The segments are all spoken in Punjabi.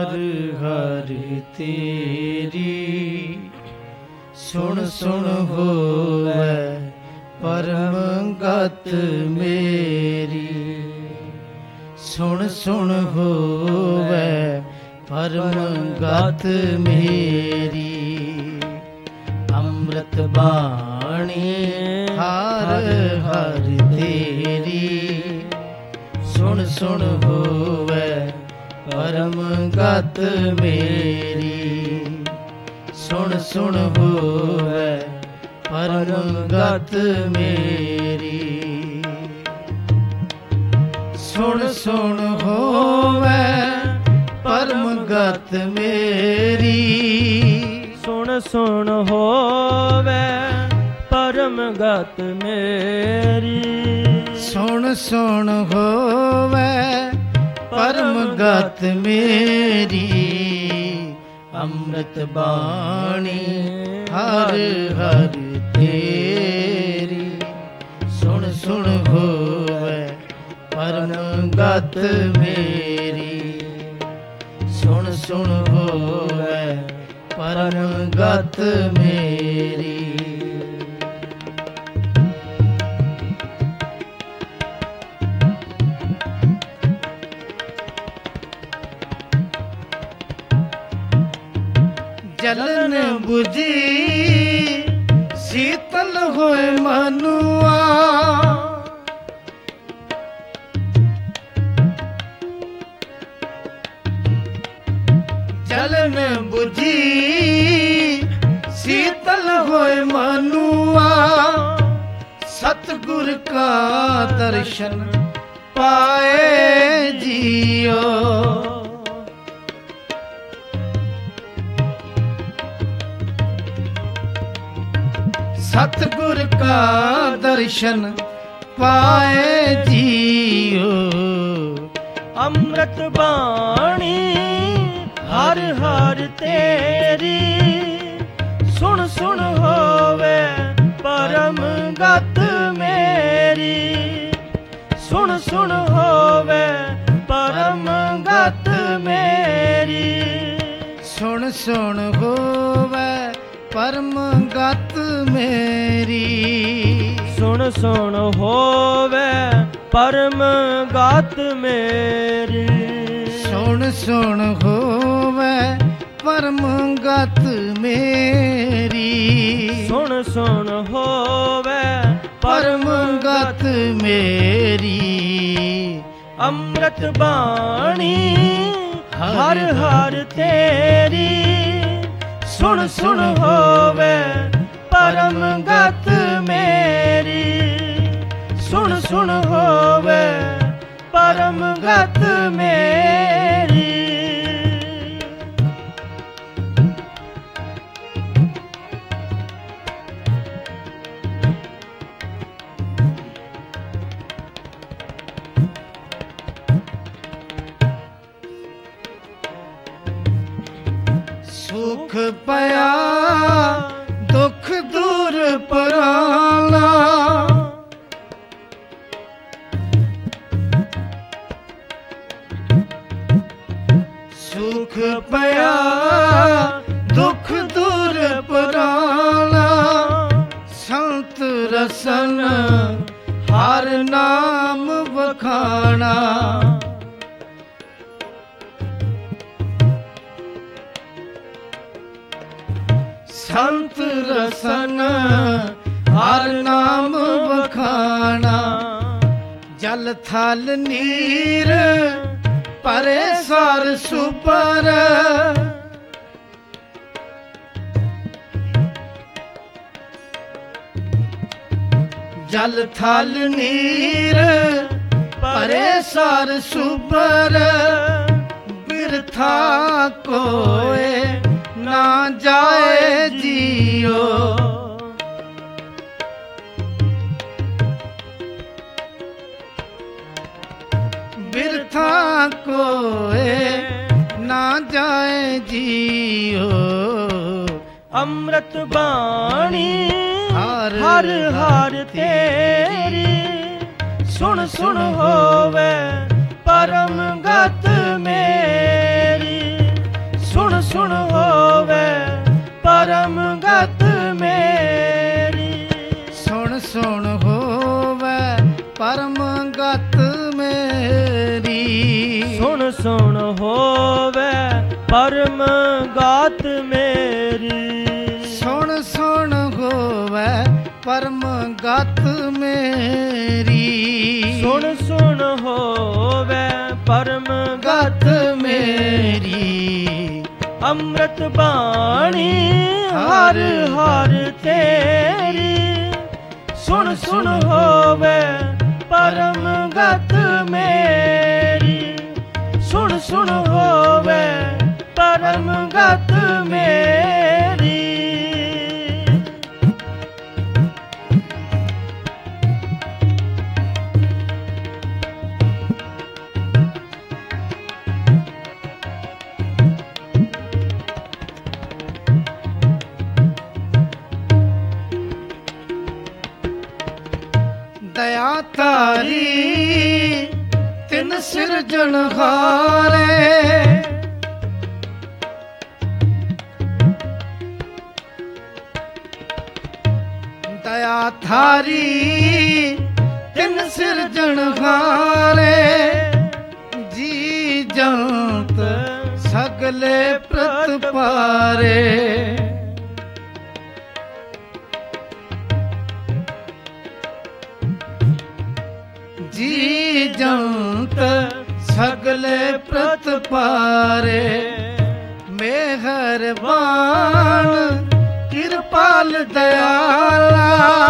हर हर तेरी सुन सुन होवै परम गत मेरी। सुन सुन होवै परम गत मेरी। अमृत बाणी हर हर तेरी सुन सुन होवै परम गत मेरी। सुन सुन होवै परम गत मेरी। सुन सुन होवै परम गत मेरी। सुन सुन होवै परम गत मेरी। सुन सुन होवै परम गत मेरी। अमृत बाणी हर हर तेरी सुन सुन होवै परम गत मेरी। सुन सुन होवै परम गत मेरी। जलन बुझी शीतल होए मनुआ। जलन बुझी शीतल होए मनुआ। सतगुर का दर्शन पाए जियो। सतगुर का दर्शन पाए जियो। अमृत बाणी हर हर तेरी सुन सुन होवे परम गत मेरी। सुन सुन होवे परम गत मेरी। सुन सुन होवे परम गत मेरी। सुन सुन होवे परम गत मेरी। सुन सुन होवे परम गत मेरी। सुन सुन होवे परम गत मेरी। अमृत बाणी हर हर तेरी सुन सुन होवे परम गत मेरी। सुन सुन होवे परम गत मेरी। सुख पया दुख दूर पराला। सुख पया दुख दूर पराला। संत रसन हर नाम बखाना। संत रसन हर नाम बखाना। जल थल नीर परे सार सुपर। जल थल नीर परे सार सुपर। बिरथा कोए ना जाए जियो। बिरथा कोए ना जाए जियो। अमृत बाणी हर हर हर तेरी सुन सुन होवे परम गत मेरी। ਮੇਰੀ। ਸੁਣ ਸੁਣ ਹੋਵੇ ਪਰਮ ਗਾਤ ਮੇਰੀ। ਸੁਣ ਸੁਣ ਹੋਵੇ ਪਰਮ ਗਤ ਮੇਰੀ। ਸੁਣ ਸੁਣ ਹੋਵੇ ਪਰਮ ਗਤ ਮੇਰੀ। ਅੰਮ੍ਰਿਤ ਬਾਣੀ ਹਰ ਹਰ ਤੇਰੀ। ਸੁਣ ਸੁਣ ਹੋਵੇ ਪਰਮ ਗਤ ਮੇਰੀ। ਸੁਣ ਸੁਣ ਹੋਵੇ ਪਰਮ ਗਤ ਮੇਰੀ। ਦਇਆ ਤਾਰੀ ਤਿਨ ਸਿਰਜਣਹਾਰੇ। ਦਇਆ ਥਾਰੀ ਤਿਨ ਸਿਰਜਣਹਾਰੇ। ਜੀ ਜੰਤ ਸਗਲੇ ਪ੍ਰਤਪਾਰੇ। ਜੀ ਜੰਤ ਸਗਲੇ ਪ੍ਰਤਪਾਰੇ। ਮਿਹਰਬਾਨ ਕਿਰਪਾਲ ਦਇਆਲਾ।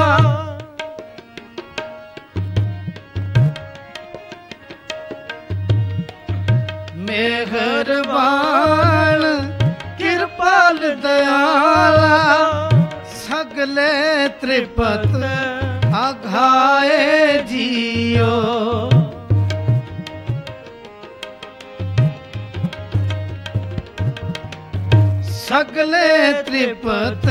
ਮਿਹਰਬਾਨ ਕਿਰਪਾਲ ਦਇਆਲਾ। ਸਗਲੇ ਤ੍ਰਿਪਤ ਅਘਾਏ ਜੀਓ। ਸਗਲੇ ਤ੍ਰਿਪਤ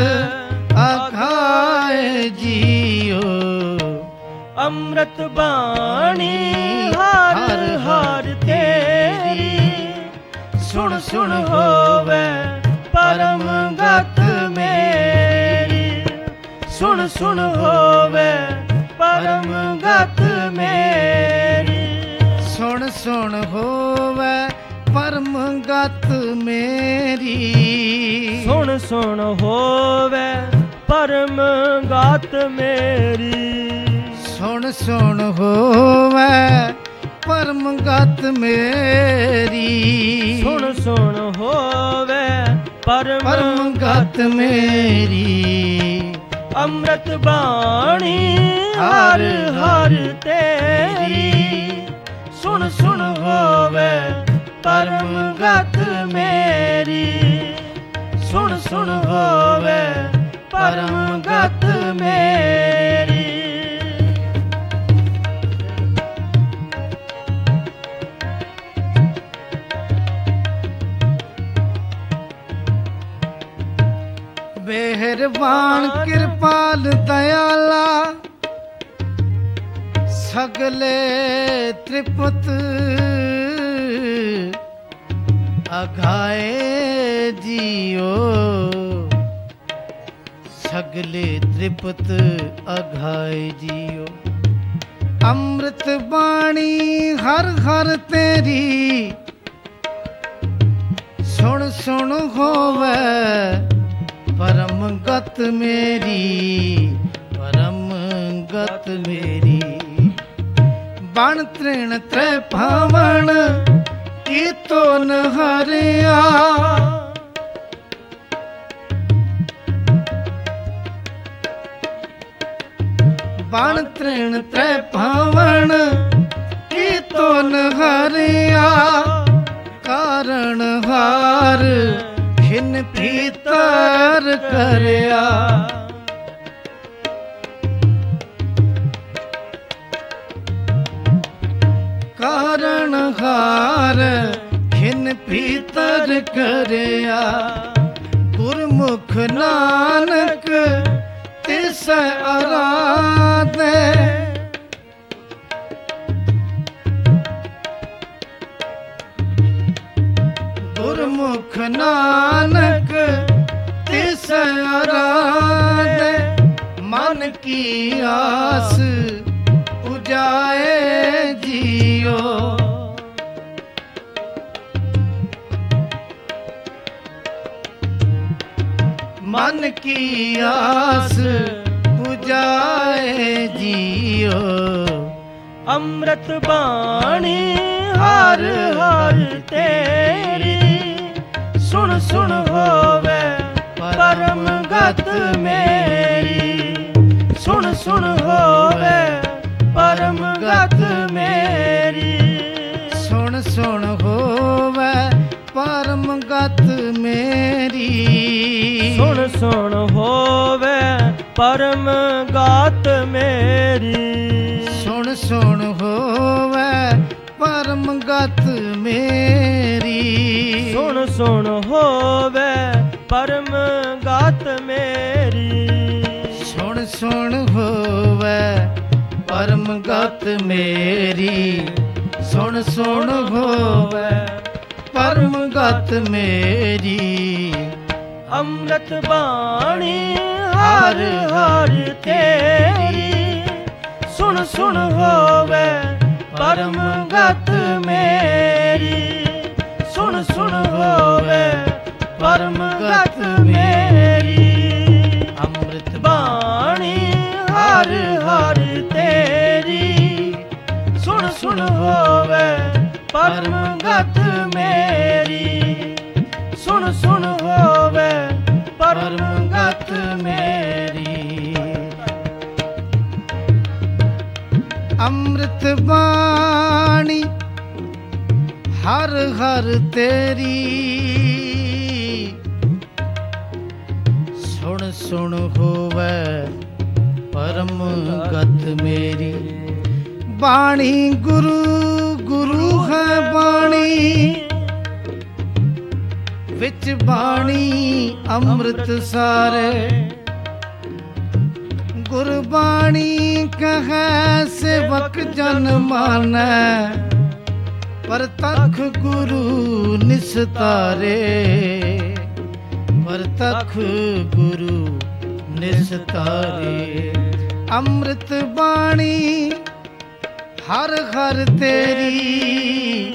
ਅਘਾਏ ਜੀਓ। ਅੰਮ੍ਰਿਤ ਬਾਣੀ ਹਰ ਹਰ ਤੇਰੀ। ਸੁਣ ਸੁਣ ਹੋਵੇ ਪਰਮ ਗਤ ਮੇਰੀ। ਸੁਣ ਸੁਣ ਹੋਵੇ ਪਰਮ ਗਤ ਮੇਰੀ। ਸੁਣ ਸੁਣ ਹੋਵੇ ਪਰਮ ਗਤ ਮੇਰੀ। ਸੁਣ ਸੁਣ ਹੋਵੇ ਪਰਮ ਗਤ ਮੇਰੀ। ਸੁਣ ਸੁਣ ਹੋਵੇ ਪਰਮ ਗਤ ਮੇਰੀ। ਸੁਣ ਸੁਣ ਹੋਵੇ ਪਰਮ ਗਤ ਮੇਰੀ। ਅੰਮ੍ਰਿਤ ਬਾਣੀ ਹਰ ਹਰ ਤੇਰੀ। ਸੁਣ ਸੁਣ ਹੋਵੇ ਪਰਮ ਗਤ ਮੇਰੀ। ਸੁਣ ਸੁਣ ਹੋਵੇ ਪਰਮ ਗਤ ਮੇਰੀ। ਮਿਹਰਬਾਨ ਕਿਰਪਾਲ ਦਇਆਲਾ। ਸਗਲੇ ਤ੍ਰਿਪਤ ਅਘਾਏ ਜੀਓ। ਸਗਲੇ ਤ੍ਰਿਪਤ ਅਘਾਏ ਜੀਓ। ਅੰਮ੍ਰਿਤ ਬਾਣੀ ਹਰ ਹਰ ਤੇਰੀ। ਸੁਣ ਸੁਣ ਹੋਵੇ ਪਰਮ ਗਤ ਮੇਰੀ। ਪਰਮ ਗਤ ਮੇਰੀ। ਬਣ ਤ੍ਰਿਣ ਤ੍ਰੈ ਭਾਵਨ ਕੀਤੋ ਨ ਹਰਿਆ। ਬਣ ਤ੍ਰਿਣ ਤ੍ਰੈ ਭਾਵਨ ਕੀਤੋ ਨ ਹਰਿਆ। ਕਾਰਣ ਹਾਰ ਖਿਨ ਭੀਤਰ ਕਰਿਆ। ਕਾਰਣ ਹਾਰ ਖਿਨ ਭੀਤਰ ਕਰਿਆ। ਗੁਰਮੁਖ ਨਾਨਕ ਤਿਸ ਅਰਾਧੇ। ਗੁਰਮੁਖ ਨਾਨਕ ਤਿਸ ਅਰਾਧੇ। ਮਨ ਕੀ ਆਸ ਉਜਾਏ ਜੀਓ। की आस बुझाए जियो। ਅੰਮ੍ਰਿਤ ਬਾਣੀ ਹਰ ਹਰ ਤੇਰੀ ਸੁਣ ਸੁਣ ਹੋਵੇ ਪਰਮ ਗਤ ਮੇਰੀ ਸੁਣ ਸੁਣ ਹੋਵੇ ਪਰਮ ਗਤ ਮੇਰੀ ਸੁਣ ਸੁਣ ਹੋਵੇ ਪਰਮ ਗਤ ਮੇਰੀ ਸੁਣ ਸੁਣ ਹੋਵੇ ਪਰਮ ਗਤ ਮੇਰੀ ਸੁਣ ਸੁਣ ਹੋਵੇ ਪਰਮ ਗਤ ਮੇਰੀ ਸੁਣ ਸੁਣ ਹੋਵੇ ਪਰਮ ਗਤ ਮੇਰੀ ਸੁਣ ਸੁਣ ਹੋਵੇ ਪਰਮ ਗਤ ਮੇਰੀ ਸੁਣ ਸੁਣ ਹੋਵੇ ਪਰਮ ਗਤ ਮੇਰੀ ਅੰਮ੍ਰਿਤ ਬਾਣੀ ਹਰ ਹਰ ਤੇਰੀ ਸੁਣ ਸੁਣ ਹੋਵੇ ਪਰਮ ਗਤ ਮੇਰੀ ਸੁਣ ਸੁਣ ਹੋਵੇ ਪਰਮ ਗਤ ਮੇਰੀ ਅੰਮ੍ਰਿਤ ਬਾਣੀ ਹਰ ਹਰ ਤੇਰੀ ਸੁਣ ਸੁਣ ਹੋਵੇ ਪਰਮ ਗਤ ਮੇਰੀ ਸੁਣ ਸੁਣ ਹੋਵੇ ਪਰਮ ਗਤ ਮੇਰੀ ਅੰਮ੍ਰਿਤ ਬਾਣੀ ਹਰ ਹਰ ਤੇਰੀ ਸੁਣ ਸੁਣ ਹੋਵੇ ਪਰਮ ਗਤ ਮੇਰੀ ਬਾਣੀ ਗੁਰੂ ਗੁਰੂ ਹੈ ਬਾਣੀ ਵਿੱਚ ਬਾਣੀ ਅੰਮ੍ਰਿਤ ਸਾਰੇ ਗੁਰਬਾਣੀ ਕਹੈ ਸੇਵਕ ਜਨ ਮਾਨੈ ਪਰਤਖ ਗੁਰੂ ਨਿਸਤਾਰੇ ਪਰਤਖ ਗੁਰੂ ਨਿਸਤਾਰੇ ਅੰਮ੍ਰਿਤ ਬਾਣੀ ਹਰ ਹਰ ਤੇਰੀ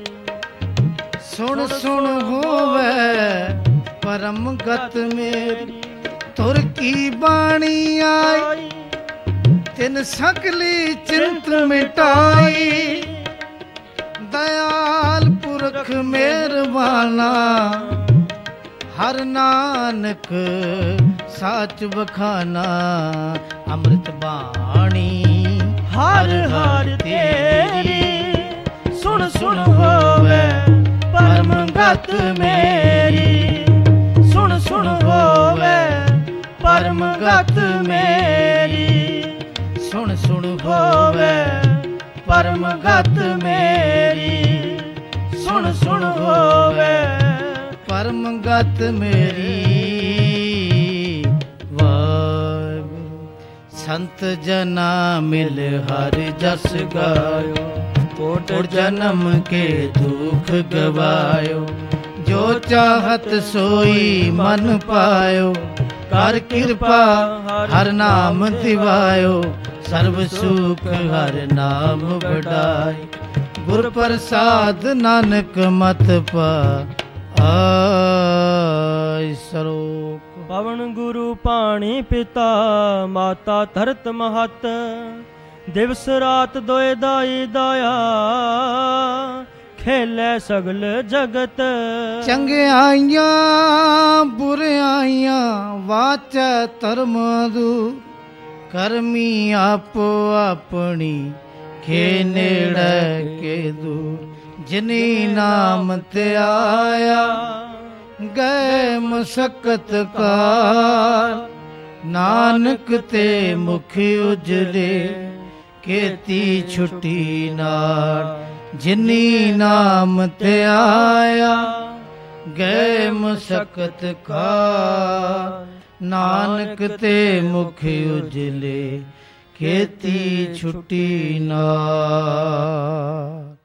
ਸੁਣ ਸੁਣ ਹੋਵੇ ਪਰਮ ਗਤ ਮੇਰੀ ਤੁਰ ਕੀ ਬਾਣੀ ਆਈ ਤਿਨ ਸਕਲੀ ਚਿੰਤ ਮਿਟਾਈ ਦਇਆਲ ਪੁਰਖ ਮਿਹਰਬਾਨਾ ਹਰ ਨਾਨਕ ਸਾਚ ਬਖਾਨਾ ਅੰਮ੍ਰਿਤ ਬਾਣੀ ਹਰ ਹਰ ਤੇਰੀ ਸੁਣ ਸੁਣ ਹੋਵੇ ਪਰਮ ਗਤ ਮੇਰੀ ਸੁਣ ਸੁਣ ਹੋਵੇ ਪਰਮ ਗਤ ਮੇਰੀ ਸੁਣ ਸੁਣ ਹੋਵੇ ਪਰਮ ਗਤ ਮੇਰੀ ਸੁਣ ਸੁਣ ਹੋਵੇ ਪਰਮ ਗਤ ਮੇਰੀ ਵਾਹਿਗੁਰੂ ਸੰਤ ਜਨਾ ਮਿਲ ਹਰ ਜਸ ਗਾਇਓ ਕੋਟ ਜਨਮ ਕੇ ਦੁਖ ਗਵਾਇਓ ਜੋ ਚਾਹਤ ਸੋਈ ਮਨ ਪਾਇਓ ਕਰ ਕਿਰਪਾ ਹਰ ਨਾਮ ਦਿਵਾਇਓ ਸਰਬ ਸੁਖ ਹਰ ਨਾਮ ਵਡਾਈ ਗੁਰ ਪ੍ਰਸਾਦ ਨਾਨਕ ਮਤ ਪਾਈ ਸਰੋਕ ਪਵਨ ਗੁਰੂ ਪਾਣੀ ਪਿਤਾ ਮਾਤਾ ਧਰਤ ਮਹਤ ਦਿਵਸ ਰਾਤ ਦੋਇ ਦਾਈ ਦਾਇਆ ਖੇਲੇ ਸਗਲ ਜਗਤ ਚੰਗਿਆਈਆਂ ਬੁਰਿਆਈਆਂ ਵਾਚੈ ਧਰਮ ਦੂਰ ਕਰਮੀ ਆਪੋ ਆਪਣੀ ਖੇ ਨੇੜੇ ਕੇ ਦੂਰ ਜਿਨੀ ਨਾਮ ਤੇ ਆਇਆ ਗਏ ਮਸਕਤ ਕਾਰ ਨਾਨਕ ਤੇ ਮੁਖ ਉਜਲੇ ਕੀਤੀ ਛੁੱਟੀ ਨਾਰ ਜਿਨੀ ਨਾਮ ਤੇ ਆਇਆ ਗਏ ਮਸਕਤ ਕਾਰ ਨਾਨਕ ਤੇ ਮੁਖ ਉਜਲੇ ਕੀਤੀ ਛੁੱਟੀ ਨਾਰ।